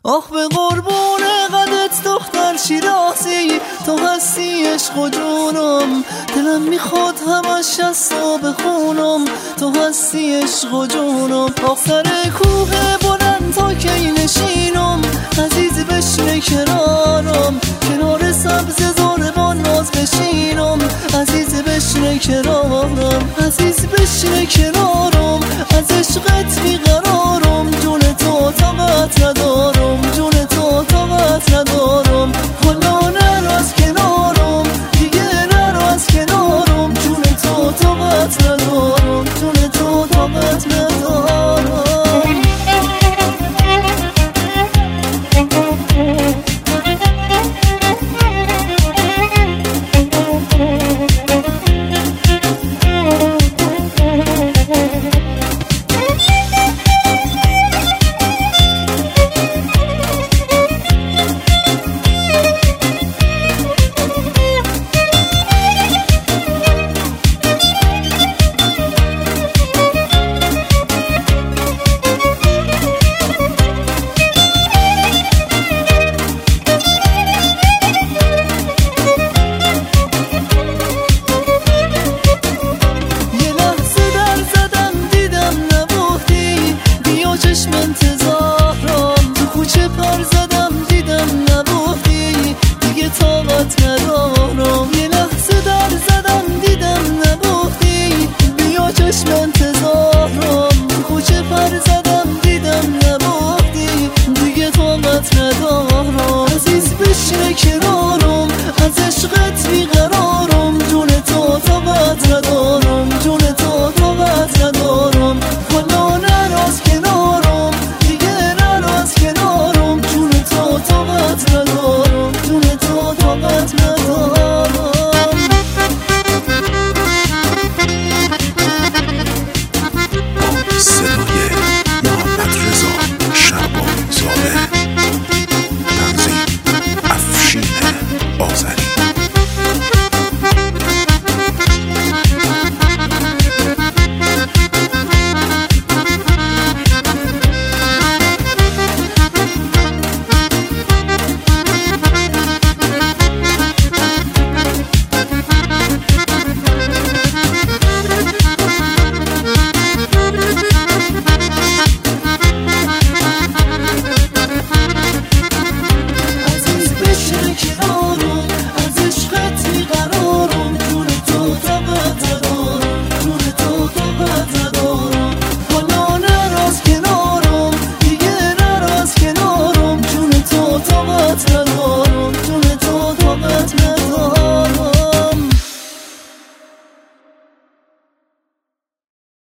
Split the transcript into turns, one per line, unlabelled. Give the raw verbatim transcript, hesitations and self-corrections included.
آخ به قربون قدت دختر شیرازی، تو هستی عشق و جونم، دلم میخواد همش از تو بخونم، تو هستی عشق و جونم. آخ سر کوه بلند تا کی نشینم، عزیز بشینه کنارم، کنار سبز زاربان ناز بشینم، عزیز بشینه کنارم، عزیز بشینه کنارم.